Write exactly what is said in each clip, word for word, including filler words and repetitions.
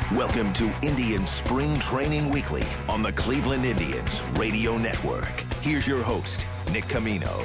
Welcome to Indians Spring Training Weekly on the Cleveland Indians Radio Network. Here's your host, Nick Camino.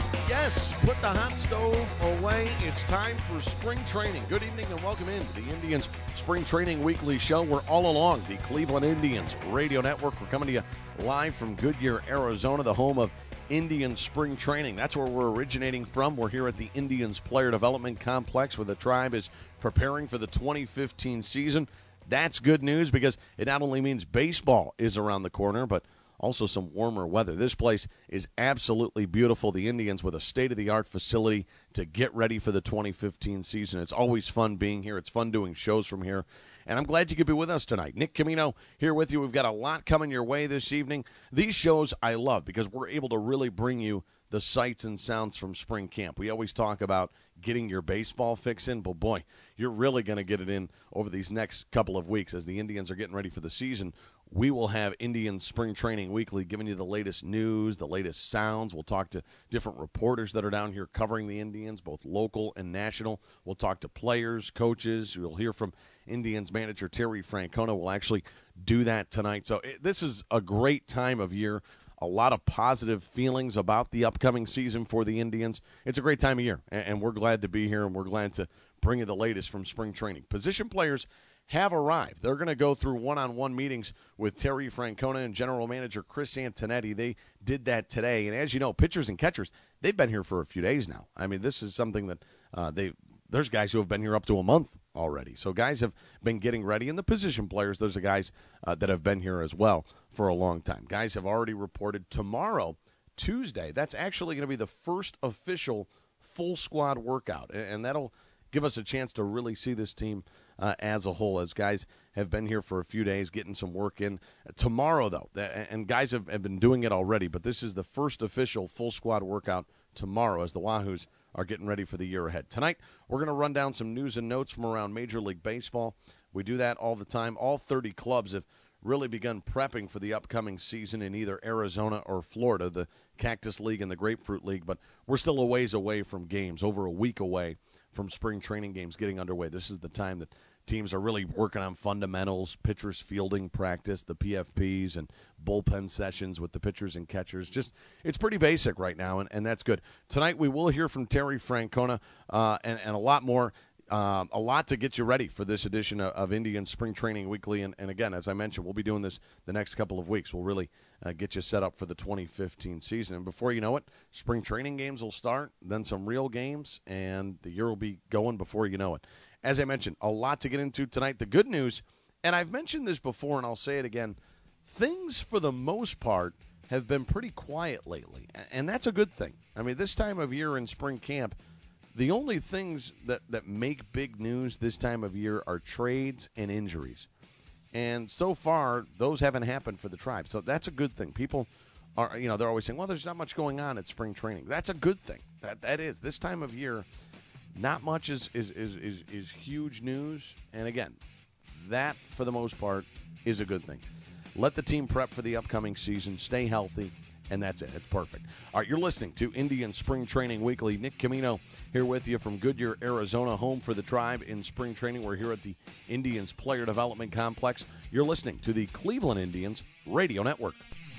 Yes, put the hot stove away. It's time for spring training. Good evening and welcome into the Indians Spring Training Weekly show. We're all along the Cleveland Indians Radio Network. We're coming to you live from Goodyear, Arizona, the home of Indians Spring Training. That's where we're originating from. We're here at the Indians Player Development Complex where the tribe is preparing for the twenty fifteen season. That's good news because it not only means baseball is around the corner, but also some warmer weather. This place is absolutely beautiful. The Indians with a state-of-the-art facility to get ready for the twenty fifteen season. It's always fun being here. It's fun doing shows from here. And I'm glad you could be with us tonight. Nick Camino here with you. We've got a lot coming your way this evening. These shows I love because we're able to really bring you the sights and sounds from spring camp. We always talk about getting your baseball fix in, but boy, you're really going to get it in over these next couple of weeks as the Indians are getting ready for the season. We will have Indians Spring Training Weekly giving you the latest news, the latest sounds. We'll talk to different reporters that are down here covering the Indians, both local and national. We'll talk to players, coaches. We'll hear from Indians manager Terry Francona. We'll actually do that tonight. So it, this is a great time of year. A lot of positive feelings about the upcoming season for the Indians. It's a great time of year, and, and we're glad to be here, and we're glad to bring you the latest from spring training. Position players have arrived. They're going to go through one-on-one meetings with Terry Francona and general manager Chris Antonetti. They did that today. And as you know, pitchers and catchers, they've been here for a few days now. I mean, this is something that uh, they there's guys who have been here up to a month already. So guys have been getting ready. And the position players, those are guys uh, that have been here as well for a long time. Guys have already reported tomorrow, Tuesday. That's actually going to be the first official full squad workout. And that'll give us a chance to really see this team uh, as a whole, as guys have been here for a few days getting some work in. Tomorrow, though, and guys have, have been doing it already, but this is the first official full squad workout tomorrow as the Wahoos are getting ready for the year ahead. Tonight, we're going to run down some news and notes from around Major League Baseball. We do that all the time. All thirty clubs have really begun prepping for the upcoming season in either Arizona or Florida, the Cactus League and the Grapefruit League, but we're still a ways away from games, over a week away from spring training games getting underway. This is the time that teams are really working on fundamentals, pitchers fielding practice, the P F Ps, and bullpen sessions with the pitchers and catchers. Just, it's pretty basic right now, and, and that's good. Tonight we will hear from Terry Francona uh, and, and a lot more. Um, a lot to get you ready for this edition of, of Indian Spring Training Weekly. And, and again, as I mentioned, we'll be doing this the next couple of weeks. We'll really uh, get you set up for the twenty fifteen season. And before you know it, spring training games will start, then some real games, and the year will be going before you know it. As I mentioned, a lot to get into tonight. The good news, and I've mentioned this before and I'll say it again, things for the most part have been pretty quiet lately. And that's a good thing. I mean, this time of year in spring camp, the only things that, that make big news this time of year are trades and injuries. And so far, those haven't happened for the Tribe. So that's a good thing. People are, you know, they're always saying, well, there's not much going on at spring training. That's a good thing. That That is. This time of year, not much is, is, is, is, is huge news. And again, that, for the most part, is a good thing. Let the team prep for the upcoming season. Stay healthy. And that's it. It's perfect. All right, you're listening to Indian Spring Training Weekly. Nick Camino here with you from Goodyear, Arizona, home for the Tribe in spring training. We're here at the Indians Player Development Complex. You're listening to the Cleveland Indians Radio Network.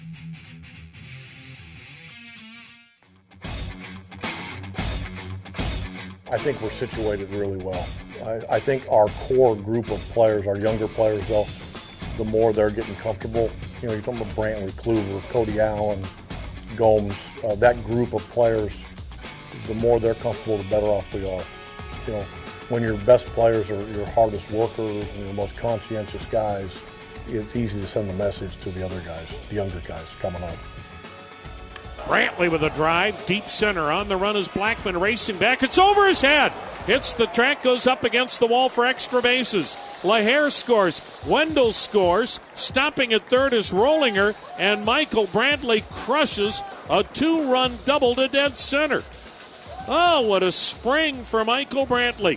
I think we're situated really well. I, I think our core group of players, our younger players, though, the more they're getting comfortable. You know, you're talking about Brantley, Kluber, Cody Allen, Gomes, uh, that group of players, the more they're comfortable, the better off we are. You know, when your best players are your hardest workers and your most conscientious guys, it's easy to send the message to the other guys, the younger guys coming up. Brantley with a drive, deep center. On the run is Blackman racing back. It's over his head. Hits the track, goes up against the wall for extra bases. LaHare scores. Wendell scores. Stopping at third is Rollinger. And Michael Brantley crushes a two-run double to dead center. Oh, what a spring for Michael Brantley.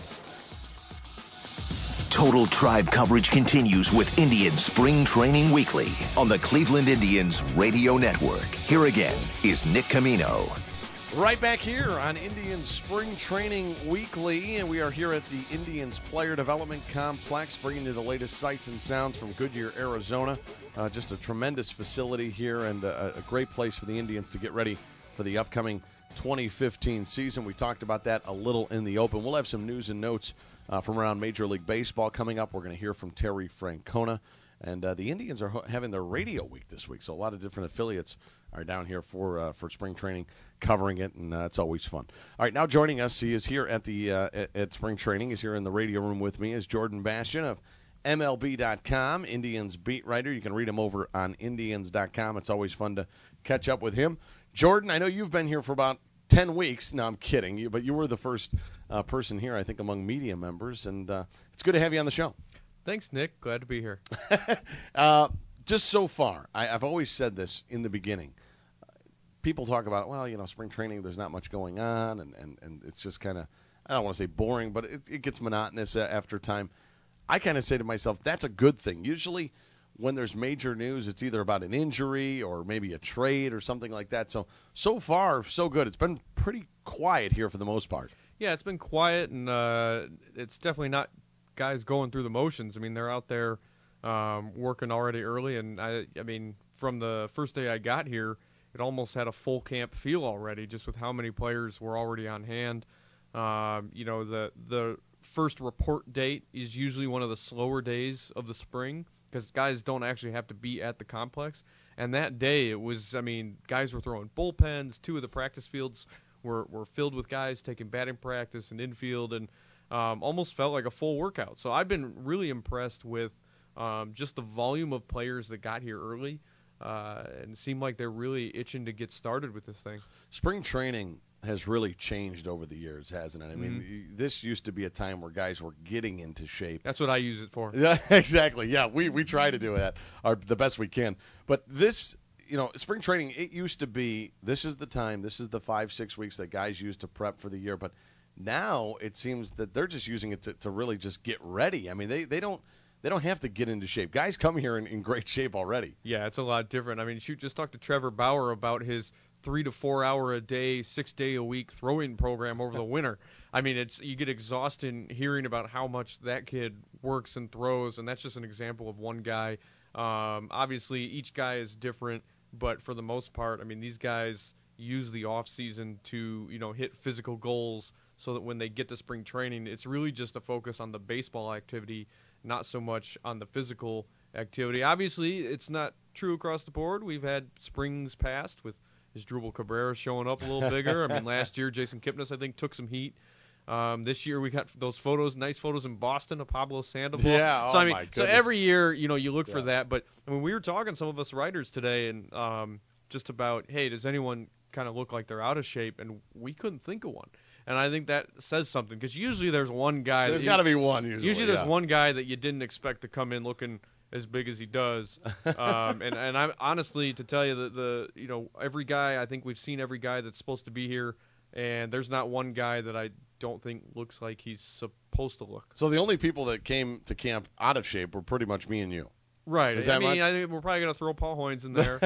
Total Tribe coverage continues with Indian Spring Training Weekly on the Cleveland Indians Radio Network. Here again is Nick Camino. Right back here on Indians Spring Training Weekly, and we are here at the Indians Player Development Complex, bringing you the latest sights and sounds from Goodyear, Arizona. Uh, just a tremendous facility here, and a, a great place for the Indians to get ready for the upcoming twenty fifteen season. We talked about that a little in the open. We'll have some news and notes uh, from around Major League Baseball coming up. We're going to hear from Terry Francona. And uh, the Indians are ho- having their radio week this week, so a lot of different affiliates are down here for uh, for spring training, covering it, and uh, it's always fun. All right, now joining us, he is here at the uh, at, at spring training. He's here in the radio room with me. Is Jordan Bastian of M L B dot com, Indians beat writer. You can read him over on Indians dot com. It's always fun to catch up with him. Jordan, I know you've been here for about ten weeks. No, I'm kidding you, but you were the first uh, person here, I think, among media members, and uh, it's good to have you on the show. Thanks, Nick. Glad to be here. uh, just so far, I, I've always said this in the beginning. People talk about, well, you know, spring training, there's not much going on, and, and, and it's just kind of, I don't want to say boring, but it, it gets monotonous uh, after time. I kind of say to myself, that's a good thing. Usually when there's major news, it's either about an injury or maybe a trade or something like that. So, so far, so good. It's been pretty quiet here for the most part. Yeah, it's been quiet, and uh, it's definitely not guys going through the motions. I mean, they're out there um, working already early, and I, I mean, from the first day I got here, it almost had a full camp feel already, just with how many players were already on hand. Um, you know, the the first report date is usually one of the slower days of the spring because guys don't actually have to be at the complex. And that day, it was, I mean, guys were throwing bullpens. Two of the practice fields were, were filled with guys taking batting practice and infield, and Um, almost felt like a full workout. So I've been really impressed with um, just the volume of players that got here early, uh, and it seemed like they're really itching to get started with this thing. Spring training has really changed over the years, hasn't it? I mean, Mm-hmm. this used to be a time where guys were getting into shape. That's what I use it for. Yeah, exactly. Yeah, we, we try to do that our, the best we can. But this, you know, spring training, it used to be, this is the time, this is the five, six weeks that guys use to prep for the year. But now it seems that they're just using it to, to really just get ready. I mean, they, they don't they don't have to get into shape. Guys come here in, in great shape already. Yeah, it's a lot different. I mean, shoot, just talk to Trevor Bauer about his three to four hour a day, six day a week throwing program over the winter. I mean, it's you get exhausted hearing about how much that kid works and throws, and that's just an example of one guy. Um, obviously, each guy is different, but for the most part, I mean, these guys use the off season to, you know, hit physical goals, so that when they get to spring training, it's really just a focus on the baseball activity, not so much on the physical activity. Obviously, it's not true across the board. We've had springs past with Asdrubal Cabrera showing up a little bigger. I mean, last year, Jason Kipnis, I think, took some heat. Um, this year, we got those photos, nice photos in Boston of Pablo Sandoval. Yeah, so, oh I mean, my so goodness. every year, you know, you look Yeah. for that. But I mean, we were talking, some of us writers today, and um, just about, hey, does anyone kind of look like they're out of shape? And we couldn't think of one. And I think that says something, because usually there's one guy. There's that got to be one usually. Usually there's yeah. one guy that you didn't expect to come in looking as big as he does. um, and and I'm honestly, to tell you that the you know every guy, I think we've seen every guy that's supposed to be here, and there's not one guy that I don't think looks like he's supposed to look. So the only people that came to camp out of shape were pretty much me and you. Right. Is I that mean, much? I think we're probably gonna throw Paul Hoynes in there.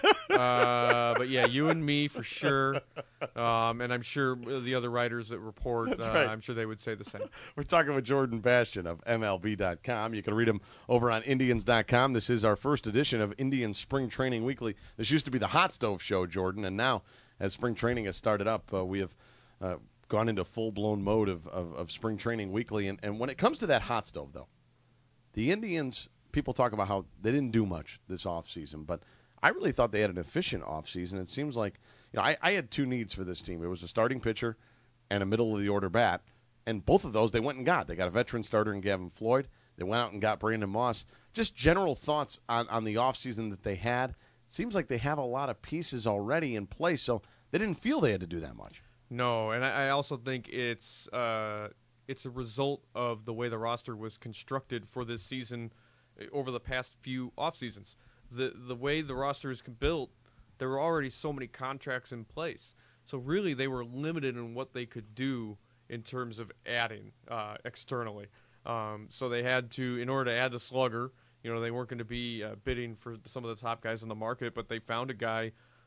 uh, but yeah, you and me for sure. Um, and I'm sure the other writers that report, That's uh, right. I'm sure they would say the same. We're talking with Jordan Bastian of M L B dot com. You can read him over on Indians dot com. This is our first edition of Indians Spring Training Weekly. This used to be the Hot Stove Show, Jordan, and now as spring training has started up, uh, we have uh, gone into full-blown mode of, of, of Spring Training Weekly. And, and when it comes to that hot stove, though, the Indians, people talk about how they didn't do much this offseason, but I really thought they had an efficient offseason. It seems like, you know, I, I had two needs for this team. It was a starting pitcher and a middle-of-the-order bat, and both of those they went and got. They got a veteran starter in Gavin Floyd. They went out and got Brandon Moss. Just general thoughts on, on the offseason that they had. It seems like they have a lot of pieces already in place, so they didn't feel they had to do that much. No, and I, I also think it's uh, it's a result of the way the roster was constructed for this season over the past few off seasons. The the way the roster is built, there were already so many contracts in place. So really, they were limited in what they could do in terms of adding uh, externally. Um, so they had to, in order to add the slugger, you know, they weren't going to be uh, bidding for some of the top guys in the market, but they found a guy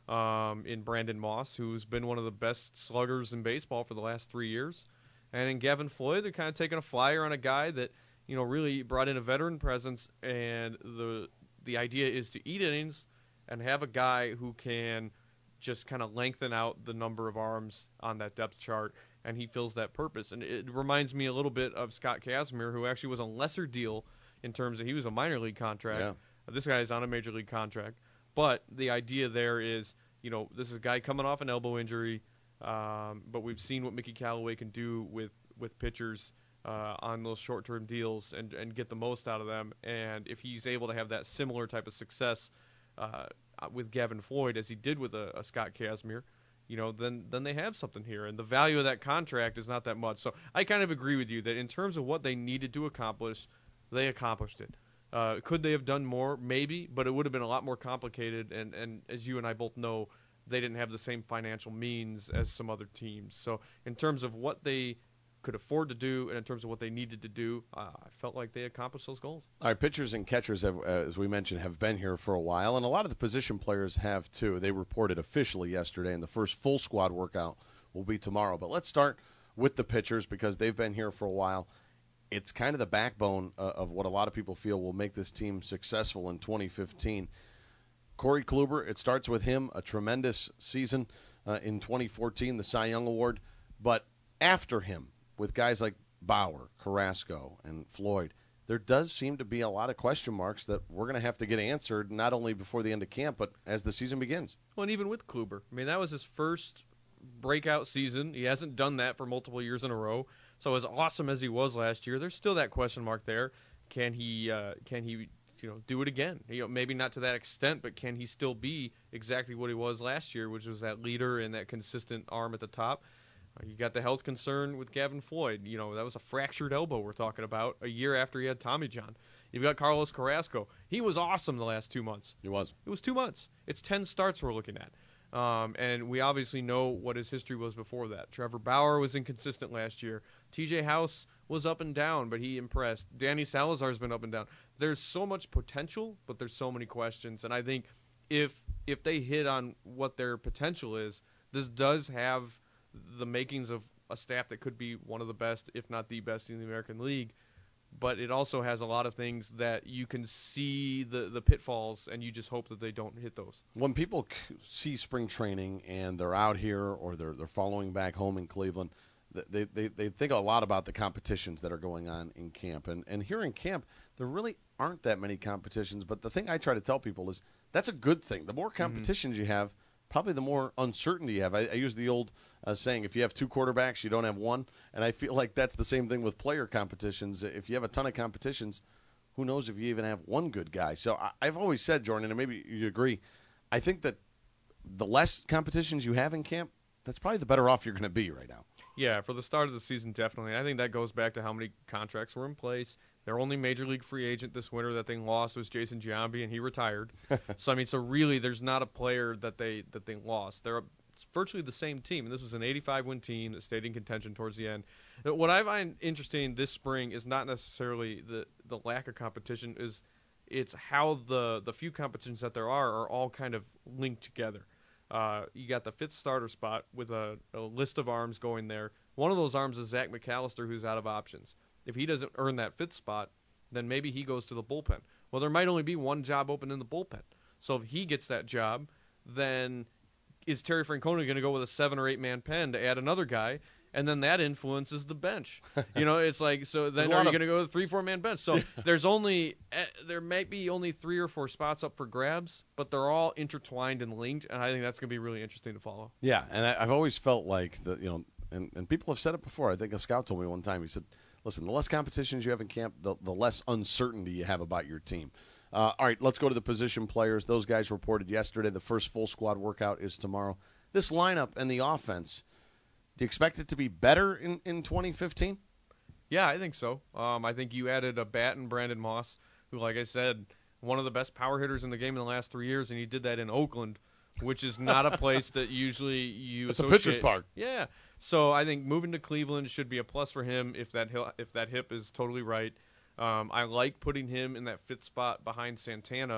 um, in Brandon Moss, who's been one of the best sluggers in baseball for the last three years. And in Gavin Floyd, they're kind of taking a flyer on a guy that, you know, really brought in a veteran presence, and the the idea is to eat innings and have a guy who can just kind of lengthen out the number of arms on that depth chart, and he fills that purpose. And it reminds me a little bit of Scott Kazmir, who actually was a lesser deal in terms of he was a minor league contract. Yeah. This guy is on a major league contract. But the idea there is, you know, this is a guy coming off an elbow injury, um, but we've seen what Mickey Callaway can do with, with pitchers uh, on those short-term deals and, and get the most out of them. And if he's able to have that similar type of success uh, with Gavin Floyd as he did with a, a Scott Kazmir, you know, then then they have something here. And the value of that contract is not that much. So I kind of agree with you that in terms of what they needed to accomplish, they accomplished it. Uh, could they have done more? Maybe, but it would have been a lot more complicated. And, and as you and I both know, they didn't have the same financial means as some other teams. So in terms of what they could afford to do and in terms of what they needed to do, uh, I felt like they accomplished those goals. All right, pitchers and catchers, have, uh, as we mentioned, have been here for a while, and a lot of the position players have too. They reported officially yesterday, and the first full squad workout will be tomorrow. But let's start with the pitchers because they've been here for a while. It's kind of the backbone uh, of what a lot of people feel will make this team successful in twenty fifteen. Corey Kluber, it starts with him, a tremendous season uh, in twenty fourteen, the Cy Young Award. But after him, with guys like Bauer, Carrasco, and Floyd, there does seem to be a lot of question marks that we're going to have to get answered not only before the end of camp, but as the season begins. Well, and even with Kluber, I mean, that was his first breakout season. He hasn't done that for multiple years in a row. So as awesome as he was last year, there's still that question mark there. Can he, uh, can he, you know, do it again? You know, maybe not to that extent, but can he still be exactly what he was last year, which was that leader and that consistent arm at the top? You got the health concern with Gavin Floyd. You know, that was a fractured elbow we're talking about a year after he had Tommy John. You've got Carlos Carrasco. He was awesome the last two months. He was. It was two months. It's ten starts we're looking at. Um, and we obviously know what his history was before that. Trevor Bauer was inconsistent last year. T J House was up and down, but he impressed. Danny Salazar's been up and down. There's so much potential, but there's so many questions. And I think if if they hit on what their potential is, this does have the makings of a staff that could be one of the best, if not the best in the American League. But it also has a lot of things that you can see the, the pitfalls, and you just hope that they don't hit those. When people see spring training and they're out here or they're they're following back home in Cleveland, they they, they think a lot about the competitions that are going on in camp. And, and here in camp, there really aren't that many competitions. But the thing I try to tell people is that's a good thing. The more competitions mm-hmm. you have, probably the more uncertainty you have. I, I use the old uh, saying, if you have two quarterbacks, you don't have one. And I feel like that's the same thing with player competitions. If you have a ton of competitions, who knows if you even have one good guy. So I, I've always said, Jordan, and maybe you agree, I think that the less competitions you have in camp, that's probably the better off you're going to be right now. Yeah, for the start of the season, definitely. I think that goes back to how many contracts were in place. Their only major league free agent this winter that they lost was Jason Giambi, and he retired. so I mean, so really, there's not a player that they that they lost. They're a, it's virtually the same team, and this was an eighty-five win team that stayed in contention towards the end. What I find interesting this spring is not necessarily the the lack of competition, is it's how the the few competitions that there are are all kind of linked together. Uh, you got the fifth starter spot with a, a list of arms going there. One of those arms is Zach McAllister, who's out of options. If he doesn't earn that fifth spot, then maybe he goes to the bullpen. Well, there might only be one job open in the bullpen. So if he gets that job, then is Terry Francona going to go with a seven or eight man pen to add another guy? And then that influences the bench. You know, it's like, so then are you going to go with a three, four man bench? So there's only, uh, there might be only three or four spots up for grabs, but they're all intertwined and linked. And I think that's going to be really interesting to follow. Yeah. And I, I've always felt like the, you know, and, and people have said it before. I think a scout told me one time, he said, listen, the less competitions you have in camp, the, the less uncertainty you have about your team. Uh, all right, let's go to the position players. Those guys reported yesterday. The first full squad workout is tomorrow. This lineup and the offense, do you expect it to be better in, in twenty fifteen? Yeah, I think so. Um, I think you added a bat in Brandon Moss, who, like I said, one of the best power hitters in the game in the last three years, and he did that in Oakland, which is not a place that usually you it's associate. It's a pitcher's park. Yeah. So I think moving to Cleveland should be a plus for him if that if that hip is totally right. Um, I like putting him in that fifth spot behind Santana.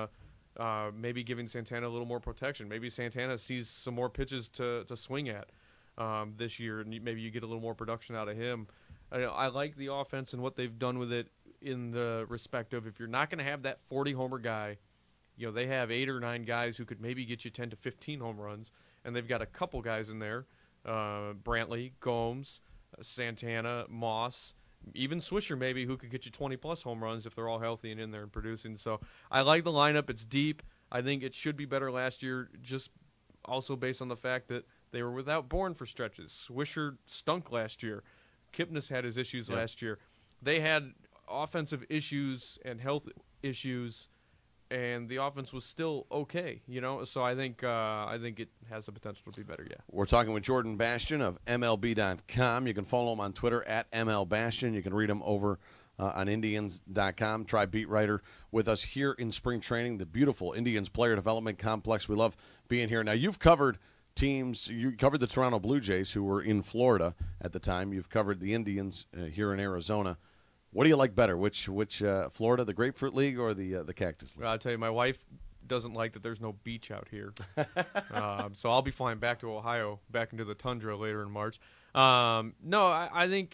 uh, maybe giving Santana a little more protection. Maybe Santana sees some more pitches to, to swing at um, this year, and maybe you get a little more production out of him. I, I like the offense and what they've done with it in the respect of if you're not going to have that forty-homer guy, you know, they have eight or nine guys who could maybe get you ten to fifteen home runs, and they've got a couple guys in there, uh, Brantley, Gomes, uh, Santana, Moss, even Swisher maybe, who could get you twenty-plus home runs if they're all healthy and in there and producing. So I like the lineup. It's deep. I think it should be better last year, just also based on the fact that they were without Bourne for stretches. Swisher stunk last year. Kipnis had his issues yeah. last year. They had offensive issues and health issues, and the offense was still okay, you know. So I think uh, I think it has the potential to be better. Yeah. We're talking with Jordan Bastian of M L B dot com. You can follow him on Twitter at M L Bastian. You can read him over uh, on Indians dot com. Try beat writer with us here in spring training, the beautiful Indians Player Development Complex. We love being here. Now you've covered teams. You covered the Toronto Blue Jays, who were in Florida at the time. You've covered the Indians uh, here in Arizona. What do you like better? Which which uh, Florida, the Grapefruit League, or the uh, the Cactus League? Well, I'll tell you, my wife doesn't like that there's no beach out here. um, so I'll be flying back to Ohio, back into the tundra later in March. Um, no, I, I think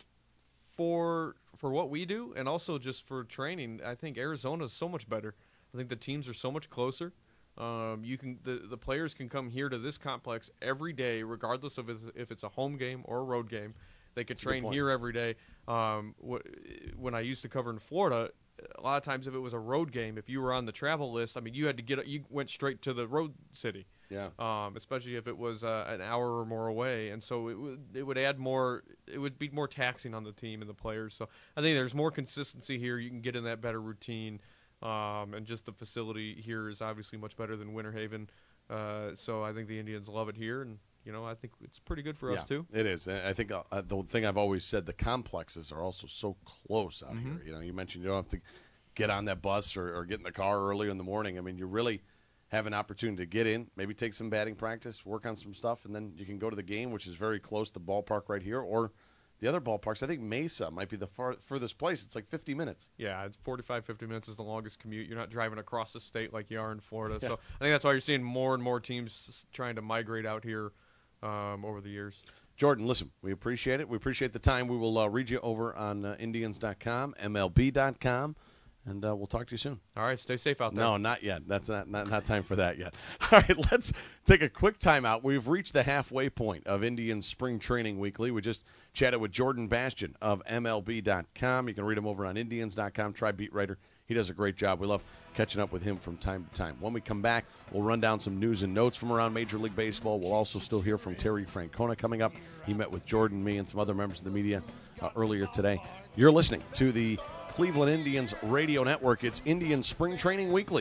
for for what we do, and also just for training, I think Arizona is so much better. I think the teams are so much closer. Um, you can the, the players can come here to this complex every day, regardless of if it's a home game or a road game. They could That's train here every day. Um, wh- when I used to cover in Florida, a lot of times if it was a road game, if you were on the travel list, I mean, you had to get you went straight to the road city. Yeah. Um, especially if it was uh, an hour or more away, and so it would it would add more. It would be more taxing on the team and the players. So I think there's more consistency here. You can get in that better routine. Um, and just the facility here is obviously much better than Winter Haven. Uh, so I think the Indians love it here, and you know I think it's pretty good for yeah, us too. It is. I think uh, the thing I've always said, the complexes are also so close out Mm-hmm. here. You know, you mentioned you don't have to get on that bus or, or get in the car early in the morning. I mean, you really have an opportunity to get in, maybe take some batting practice, work on some stuff, and then you can go to the game, which is very close to the ballpark right here, or the other ballparks. I think Mesa might be the far, furthest place. It's like fifty minutes. Yeah, it's forty-five, fifty minutes is the longest commute. You're not driving across the state like you are in Florida. Yeah. So I think that's why you're seeing more and more teams trying to migrate out here um, over the years. Jordan, listen, we appreciate it. We appreciate the time. We will uh, read you over on uh, Indians dot com, M L B dot com. And uh, we'll talk to you soon. All right, stay safe out there. No, not yet. That's not, not not time for that yet. All right, let's take a quick timeout. We've reached the halfway point of Indians Spring Training Weekly. We just chatted with Jordan Bastian of M L B dot com. You can read him over on Indians dot com. Try beat writer. He does a great job. We love catching up with him from time to time. When we come back, we'll run down some news and notes from around Major League Baseball. We'll also still hear from Terry Francona coming up. He met with Jordan, me, and some other members of the media uh, earlier today. You're listening to the Cleveland Indians Radio Network. It's Indians Spring Training Weekly.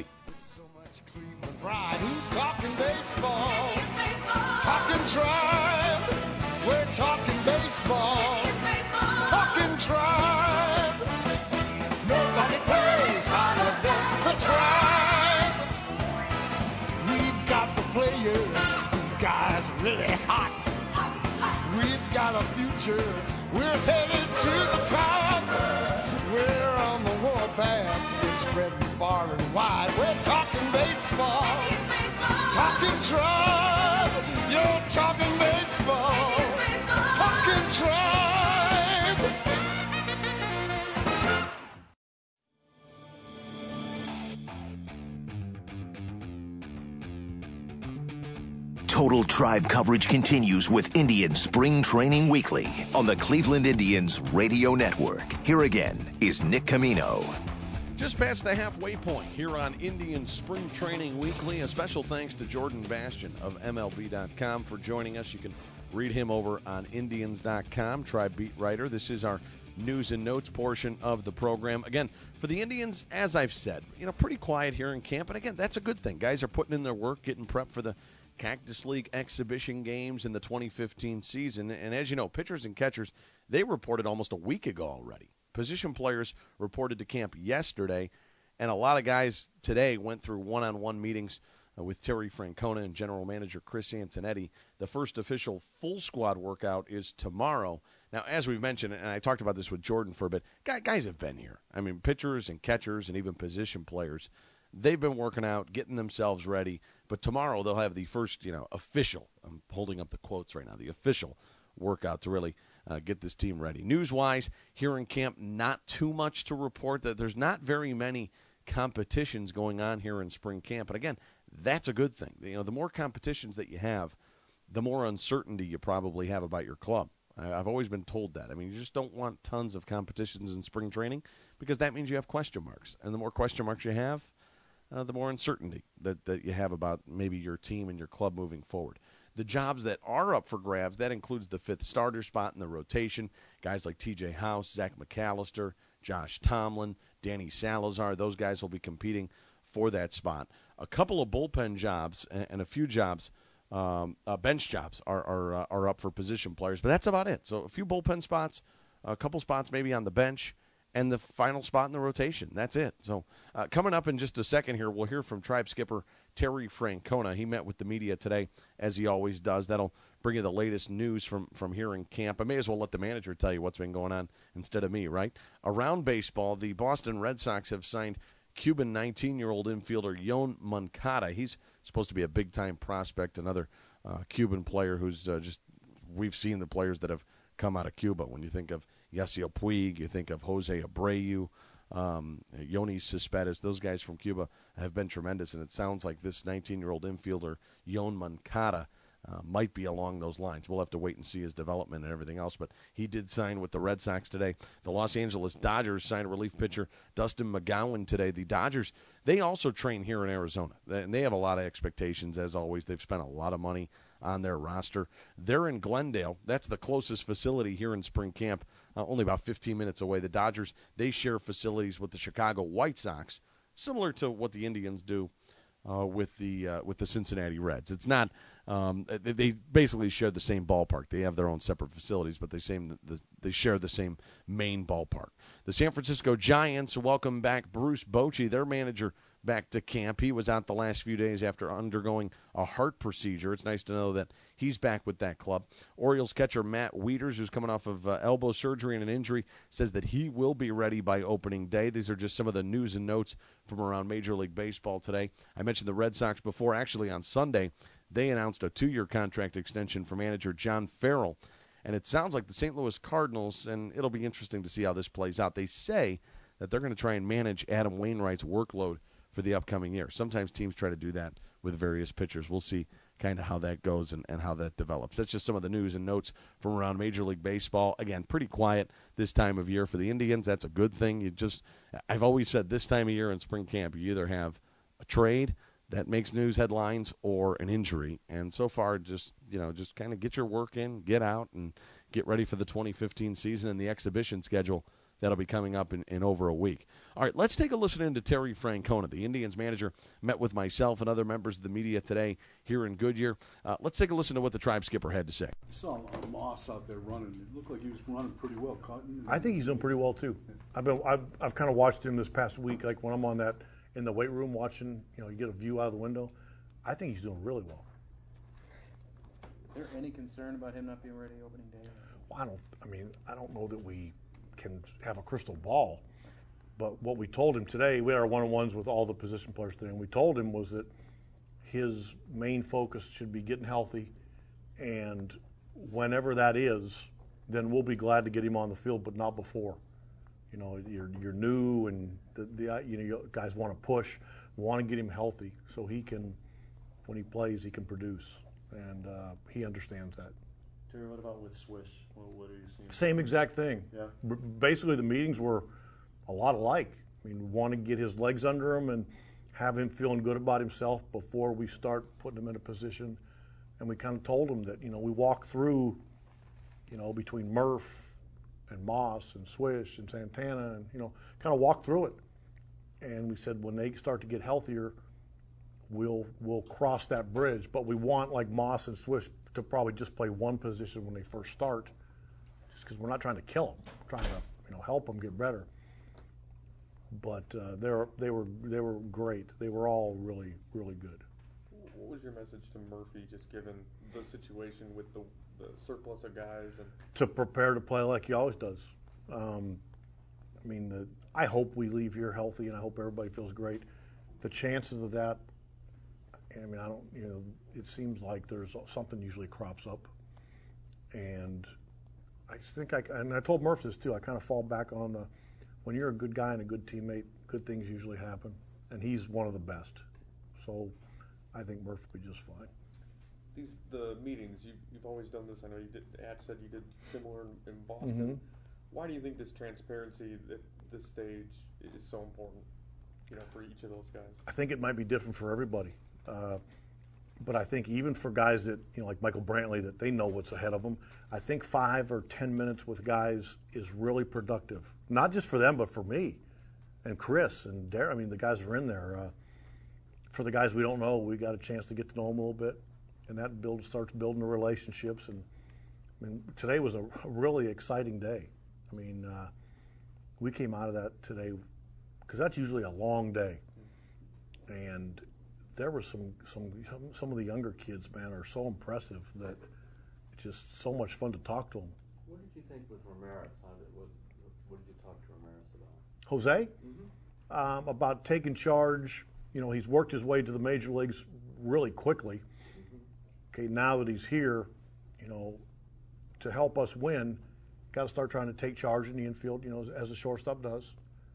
Pride. Who's talking baseball? baseball? Talking tribe. We're talking baseball. baseball. Talking tribe. Nobody plays harder than the tribe. We've got the players. These guys are really hot. We've got a future. We're headed to the top. We're on the warpath. We're spreading far and wide. We're talking baseball. baseball. Talking tribe. You're talking baseball. baseball. Talking tribe. Total Tribe coverage continues with Indians Spring Training Weekly on the Cleveland Indians Radio Network. Here again is Nick Camino. Just past the halfway point here on Indians Spring Training Weekly. A special thanks to Jordan Bastian of M L B dot com for joining us. You can read him over on Indians dot com. Try beat writer. This is our news and notes portion of the program. Again, for the Indians, as I've said, you know, pretty quiet here in camp. And again, that's a good thing. Guys are putting in their work, getting prepped for the Cactus League exhibition games in the twenty fifteen season. And as you know, pitchers and catchers, they reported almost a week ago already. Position players reported to camp yesterday, and a lot of guys today went through one-on-one meetings uh, with Terry Francona and general manager Chris Antonetti. The first official full squad workout is tomorrow. Now, as we've mentioned, and I talked about this with Jordan for a bit, guys have been here. I mean, pitchers and catchers and even position players. they've been working out, getting themselves ready. But tomorrow they'll have the first, you know, official, I'm holding up the quotes right now, the official workout to really uh, get this team ready. News-wise, here in camp, not too much to report. That there's not very many competitions going on here in spring camp. And again, that's a good thing. You know, the more competitions that you have, the more uncertainty you probably have about your club. I've always been told that. I mean, you just don't want tons of competitions in spring training because that means you have question marks. And the more question marks you have, uh, the more uncertainty that, that you have about maybe your team and your club moving forward. The jobs that are up for grabs, that includes the fifth starter spot in the rotation. Guys like T J House, Zach McAllister, Josh Tomlin, Danny Salazar, those guys will be competing for that spot. A couple of bullpen jobs and, and a few jobs, um, uh, bench jobs are are, uh, are up for position players, but that's about it. So a few bullpen spots, a couple spots maybe on the bench, and the final spot in the rotation. That's it. So uh, coming up in just a second here, we'll hear from Tribe skipper Terry Francona. He met with the media today, as he always does. That'll bring you the latest news from, from here in camp. I may as well let the manager tell you what's been going on instead of me, right? Around baseball, the Boston Red Sox have signed Cuban nineteen-year-old infielder Yon Moncada. He's supposed to be a big-time prospect, another uh, Cuban player who's uh, just – we've seen the players that have come out of Cuba. When you think of Yasiel Puig, you think of Jose Abreu, um, Yonis Cespedes. Those guys from Cuba have been tremendous, and it sounds like this nineteen-year-old infielder, Yon Moncada, uh, might be along those lines. We'll have to wait and see his development and everything else, but he did sign with the Red Sox today. The Los Angeles Dodgers signed relief pitcher Dustin McGowan today. The Dodgers, they also train here in Arizona, and they have a lot of expectations, as always. They've spent a lot of money on their roster. They're in Glendale. That's the closest facility here in spring camp, uh, only about fifteen minutes away. The Dodgers, they share facilities with the Chicago White Sox, similar to what the Indians do uh, with the uh, with the Cincinnati Reds. It's not um, they, they basically share the same ballpark. They have their own separate facilities, but they same the, they share the same main ballpark. The San Francisco Giants welcome back Bruce Bochy, their manager, back to camp. He was out the last few days after undergoing a heart procedure. It's nice to know that he's back with that club. Orioles catcher Matt Wieters, who's coming off of uh, elbow surgery and an injury, says that he will be ready by opening day. These are just some of the news and notes from around Major League Baseball today. I mentioned the Red Sox before. Actually, on Sunday, they announced a two-year contract extension for manager John Farrell. And it sounds like the Saint Louis Cardinals, and it'll be interesting to see how this plays out. They say that they're going to try and manage Adam Wainwright's workload for the upcoming year. Sometimes teams try to do that with various pitchers. We'll see kind of how that goes and, and how that develops. That's just some of the news and notes from around Major League Baseball. Again, pretty quiet this time of year for the Indians. That's a good thing. You just, I've always said this time of year in spring camp, you either have a trade that makes news headlines or an injury. And so far, just, you know, just kind of get your work in, get out, and get ready for the twenty fifteen season and the exhibition schedule that'll be coming up in, in over a week. All right, let's take a listen into Terry Francona. The Indians manager met with myself and other members of the media today here in Goodyear. Uh, let's take a listen to what the Tribe skipper had to say. I saw Moss out there running. It looked like he was running pretty well. Cutting. I think he's doing pretty well too. I've been I've, I've kind of watched him this past week, like when I'm on that in the weight room watching. You know, you get a view out of the window. I think he's doing really well. Is there any concern about him not being ready opening day? Well, I don't. I mean, I don't know that we can have a crystal ball, but what we told him today, we had our one-on-ones with all the position players today, and we told him was that his main focus should be getting healthy, and whenever that is, then we'll be glad to get him on the field, but not before. You know, you're you're new, and the, the you know you guys want to push, want to get him healthy so he can, when he plays, he can produce, and uh, he understands that. Terry, what about with Swish? What, what are you seeing? Same exact thing. Yeah. B- basically, the meetings were a lot alike. I mean, want to get his legs under him and have him feeling good about himself before we start putting him in a position. And we kind of told him that, you know, we walk through, you know, between Murph and Moss and Swish and Santana and, you know, kind of walk through it. And we said when they start to get healthier, we'll we'll cross that bridge. But we want, like Moss and Swish, to probably just play one position when they first start, just because we're not trying to kill them, we're trying to, you know, help them get better. But uh, they're they were they were great. They were all really really good. What was your message to Murphy, just given the situation with the, the surplus of guys? And to prepare to play like he always does. Um, I mean, the, I hope we leave here healthy, and I hope everybody feels great. the chances of that, I mean, I don't, you know, it seems like there's something usually crops up. And I just think I, and I told Murph this too, I kind of fall back on the, when you're a good guy and a good teammate, good things usually happen. And he's one of the best. So I think Murph will be just fine. These the meetings you've, you've always done this. I know you did. Ad said you did similar in, in Boston. Mm-hmm. Why do you think this transparency at this stage is so important? You know, for each of those guys. I think it might be different for everybody, uh, but I think even for guys that you know, like Michael Brantley, that they know what's ahead of them. I think five or ten minutes with guys is really productive, not just for them, but for me, and Chris and Darren. I mean, the guys are in there. Uh, for the guys we don't know, we got a chance to get to know them a little bit. And that build, starts building the relationships. And I mean, today was a really exciting day. I mean, uh, we came out of that today because that's usually a long day. And there were some, some, some of the younger kids, man, are so impressive that it's just so much fun to talk to them. What did you think with Ramirez? How did, what, what did you talk to Ramirez about? Jose? Mm-hmm. Um, about taking charge. You know, he's worked his way to the major leagues really quickly. Okay, now that he's here, you know, to help us win, got to start trying to take charge in the infield, you know, as, as a shortstop does,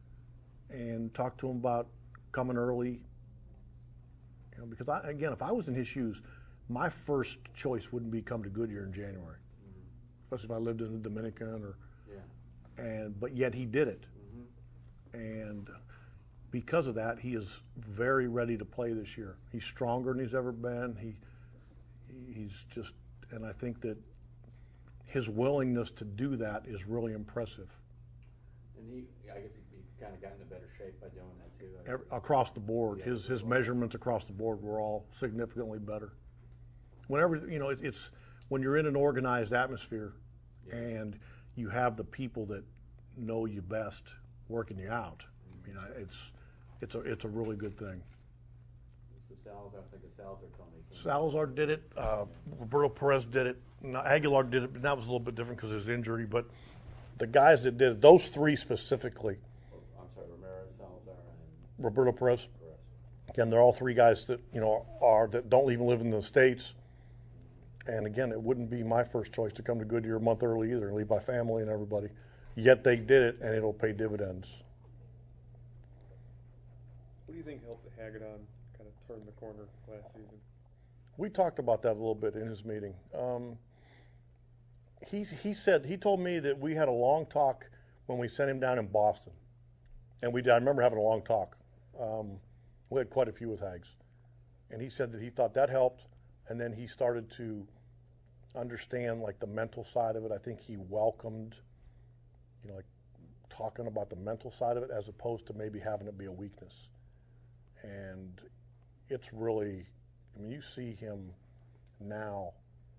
and talk to him about coming early. You know, because I, again, if I was in his shoes, my first choice wouldn't be come to Goodyear in January, mm-hmm. especially if I lived in the Dominican or. Yeah. And but yet he did it, mm-hmm. and because of that, he is very ready to play this year. He's stronger than he's ever been. He. He's just, and I think that his willingness to do that is really impressive. And he, I guess he, he kind of got into better shape by doing that too. Every, across the board, yeah, his his measurements across the board were all significantly better. Whenever you know, it, it's when you're in an organized atmosphere, yeah. and you have the people that know you best working you out. Mm-hmm. I mean, I, it's it's a it's a really good thing. Salazar, I think Salazar told me. Salazar did it. Uh, Roberto Perez did it. Now, Aguilar did it, but that was a little bit different because of his injury. But the guys that did it, those three specifically. I'm sorry, Ramirez, Salazar, and Roberto Perez. Perez. Again, they're all three guys that you know are that don't even live in the States. And again, it wouldn't be my first choice to come to Goodyear a month early either and leave my family and everybody. Yet they did it, and it'll pay dividends. What do you think helped Hagedorn kind of turn the corner last season? We talked about that a little bit in his meeting. Um, he he said he told me that we had a long talk when we sent him down in Boston, and we did. I remember having a long talk. Um, we had quite a few with Hags, and he said that he thought that helped, and then he started to understand like the mental side of it. I think he welcomed, you know, like talking about the mental side of it as opposed to maybe having it be a weakness, and it's really. I mean, you see him now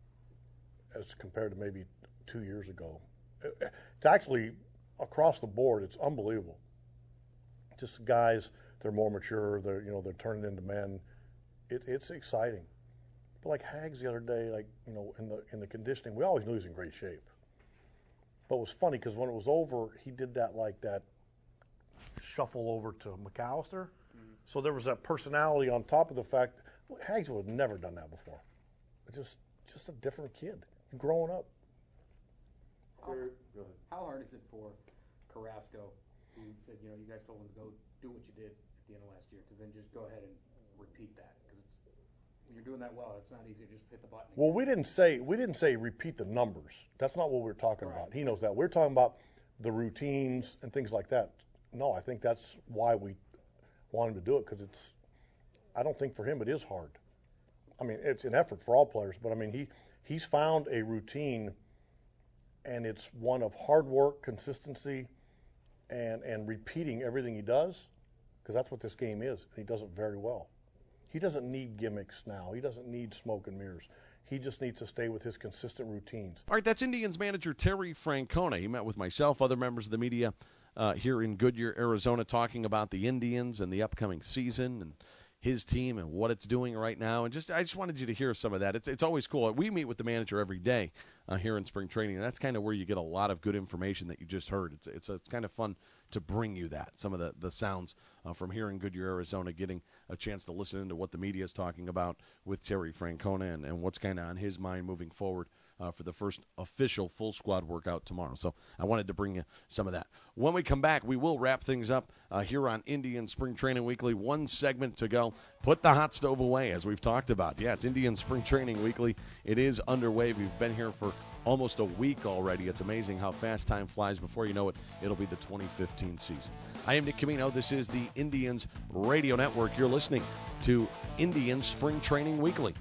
as compared to maybe two years ago. It's actually across the board. It's unbelievable. Just guys, they're more mature. They're you know they're turning into men. It, it's exciting. But like Hags the other day, like you know in the in the conditioning, we always knew he was in great shape. But it was funny because when it was over, he did that like that shuffle over to McAllister. Mm-hmm. So there was that personality on top of the fact. Hags would have never done that before. Just, just a different kid, growing up. How, how hard is it for Carrasco, who said, you know, you guys told him to go do what you did at the end of last year, to then just go ahead and repeat that? Because when you're doing that well, it's not easy to just hit the button. Again. Well, we didn't say we didn't say repeat the numbers. That's not what we we're talking right. about. He knows that. We're talking about the routines and things like that. No, I think that's why we want him to do it because it's. I don't think for him it is hard. I mean, it's an effort for all players, but I mean, he he's found a routine, and it's one of hard work, consistency, and and repeating everything he does, because that's what this game is, and he does it very well. He doesn't need gimmicks now. He doesn't need smoke and mirrors. He just needs to stay with his consistent routines. All right, that's Indians manager Terry Francona. He met with myself, other members of the media uh, here in Goodyear, Arizona, talking about the Indians and the upcoming season and his team and what it's doing right now. And just I just wanted you to hear some of that. It's it's always cool. We meet with the manager every day uh, here in spring training, and that's kind of where you get a lot of good information that you just heard. It's it's it's kind of fun to bring you that, some of the, the sounds uh, from here in Goodyear, Arizona, getting a chance to listen into what the media is talking about with Terry Francona and, and what's kind of on his mind moving forward uh, for the first official full squad workout tomorrow. So I wanted to bring you some of that. When we come back, we will wrap things up uh, here on Indian Spring Training Weekly. One segment to go. Put the hot stove away, as we've talked about. Yeah, it's Indian Spring Training Weekly. It is underway. We've been here for almost a week already. It's amazing how fast time flies. Before you know it, it'll be the twenty fifteen season. I am Nick Camino. This is the Indians Radio Network. You're listening to Indian Spring Training Weekly.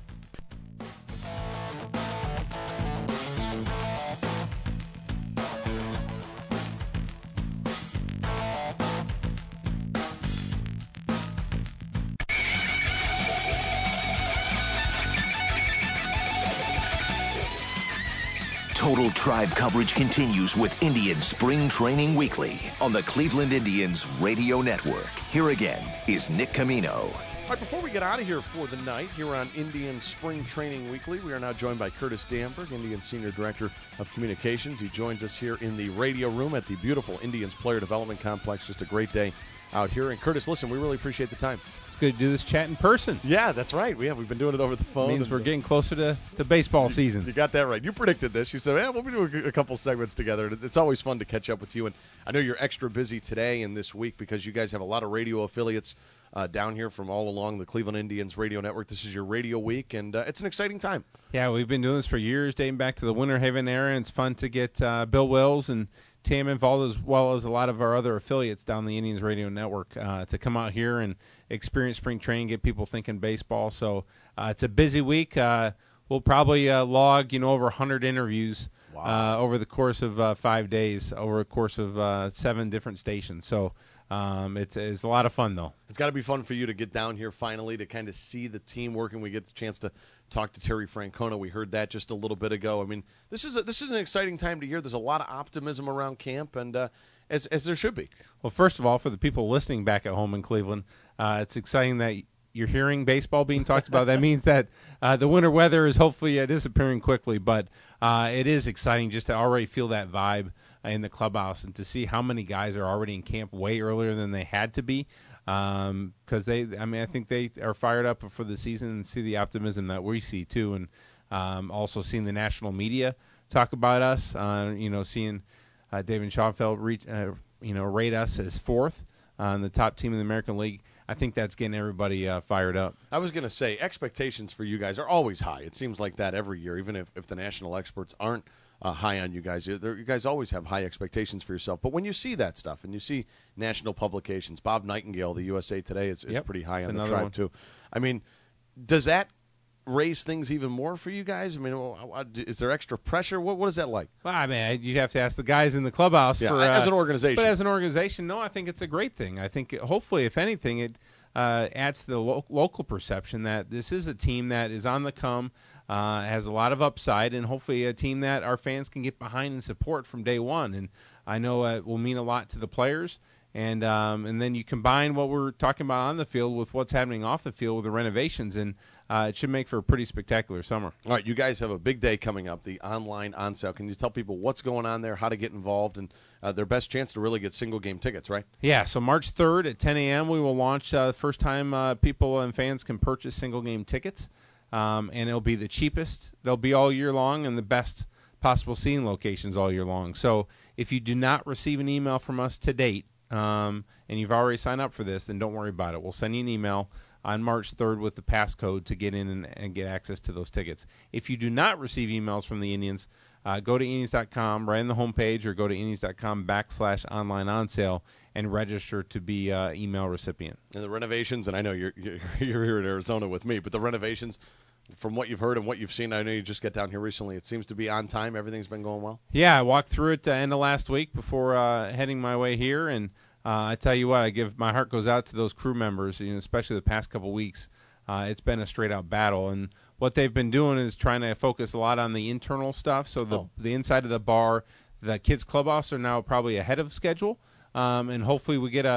Total Tribe coverage continues with Indian Spring Training Weekly on the Cleveland Indians Radio Network. Here again is Nick Camino. All right, before we get out of here for the night, here on Indian Spring Training Weekly, we are now joined by Curtis Damberg, Indians Senior Director of Communications. He joins us here in the radio room at the beautiful Indians Player Development Complex. Just a great day out here. And Curtis, listen, we really appreciate the time. It's good to do this chat in person. Yeah, that's right. We have. We've been doing it over the phone. It means we're getting closer to, to baseball you, season. You got that right. You predicted this. You said, yeah, we'll be doing a couple segments together. It's always fun to catch up with you. And I know you're extra busy today and this week because you guys have a lot of radio affiliates uh, down here from all along the Cleveland Indians Radio Network. This is your radio week, and uh, it's an exciting time. Yeah, we've been doing this for years, dating back to the Winter Haven era. And it's fun to get uh, Bill Wills and Tam involved, as well as a lot of our other affiliates down the Indians Radio Network, uh, to come out here and experience spring training, get people thinking baseball. So uh, it's a busy week. Uh, we'll probably uh, log, you know, over one hundred interviews wow. uh, over the course of uh, five days, over the course of uh, seven different stations. So um, it's, it's a lot of fun, though. It's got to be fun for you to get down here finally to kind of see the team working. We get the chance to talk to Terry Francona. We heard that just a little bit ago. I mean, this is a, this is an exciting time to year. There's a lot of optimism around camp, and uh, as as there should be. Well, first of all, for the people listening back at home in Cleveland, uh, it's exciting that you're hearing baseball being talked about. That means that uh, the winter weather is hopefully uh, disappearing quickly, but uh, it is exciting just to already feel that vibe in the clubhouse and to see how many guys are already in camp way earlier than they had to be. Um, because they, I mean, I think they are fired up for the season and see the optimism that we see too, and um, also seeing the national media talk about us. Uh, you know, seeing uh, David Schoenfeld reach, uh, you know, rate us as fourth on the top team in the American League. I think that's getting everybody uh, fired up. I was going to say expectations for you guys are always high. It seems like that every year, even if, if the national experts aren't Uh, high on you guys. You guys always have high expectations for yourself. But when you see that stuff and you see national publications, Bob Nightingale, the U S A Today, is, is yep. pretty high That's on the Tribe, one. too. I mean, does that raise things even more for you guys? I mean, is there extra pressure? What What is that like? Well, I mean, you'd have to ask the guys in the clubhouse. Yeah, for, as uh, an organization. But as an organization, no, I think it's a great thing. I think, hopefully, if anything, it uh, adds to the lo- local perception that this is a team that is on the come, Uh, has a lot of upside, and hopefully a team that our fans can get behind and support from day one. And I know uh, it will mean a lot to the players. And um, and then you combine what we're talking about on the field with what's happening off the field with the renovations, and uh, it should make for a pretty spectacular summer. All right, you guys have a big day coming up, the online on sale. Can you tell people what's going on there, how to get involved, and uh, their best chance to really get single-game tickets, right? Yeah, so March third at ten a.m. we will launch uh, the first time uh, people and fans can purchase single-game tickets. Um, and it'll be the cheapest. They'll be all year long and the best possible seating locations all year long. So if you do not receive an email from us to date, um, and you've already signed up for this, then don't worry about it. We'll send you an email on March third with the passcode to get in and, and get access to those tickets. If you do not receive emails from the Indians, uh, go to Indians dot com, right on the homepage, or go to Indians dot com backslash online on sale and register to be uh, email recipient. And the renovations, and I know you're, you're you're here in Arizona with me, but the renovations, from what you've heard and what you've seen, I know you just got down here recently, it seems to be on time. Everything's been going well? Yeah, I walked through it uh, end of last week before uh, heading my way here, and uh, I tell you what, I give my heart goes out to those crew members, you know, especially the past couple weeks. Uh, it's been a straight-out battle, and what they've been doing is trying to focus a lot on the internal stuff, so the, oh. the inside of the bar, the kids' clubhouse are now probably ahead of schedule, um, and hopefully we get a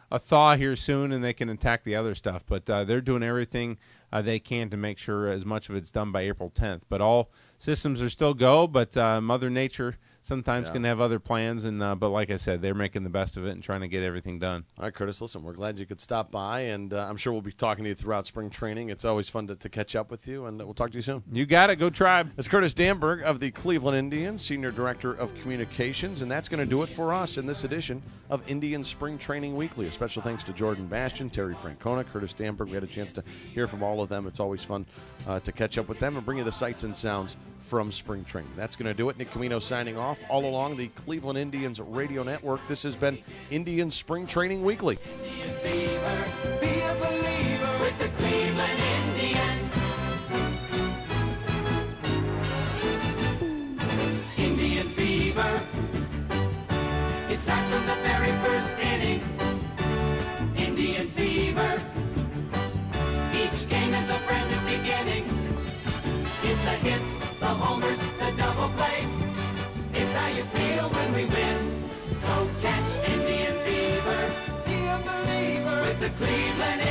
a thaw here soon, and they can attack the other stuff. But uh, they're doing everything uh, they can to make sure as much of it's done by April tenth. But all systems are still go, but uh, Mother Nature sometimes Yeah. can have other plans. And uh, but like I said, they're making the best of it and trying to get everything done. All right, Curtis, listen, we're glad you could stop by, and uh, I'm sure we'll be talking to you throughout spring training. It's always fun to, to catch up with you, and we'll talk to you soon. You got it. Go Tribe. It's Curtis Danberg of the Cleveland Indians, Senior Director of Communications, and that's going to do it for us in this edition of Indian Spring Training Weekly. A special thanks to Jordan Bastian, Terry Francona, Curtis Danberg. We had a chance to hear from all of them. It's always fun uh, to catch up with them and bring you the sights and sounds from spring training. That's going to do it. Nick Camino signing off all along the Cleveland Indians Radio Network. This has been Indian Spring Training Weekly. Indian fever, be a believer with the Cleveland Indians. Indian fever, it starts from the very first inning. Indian fever, each game is a brand new beginning. It's the hits, the homers, the double plays. It's how you feel when we win. So catch Indian fever, be a believer with the Cleveland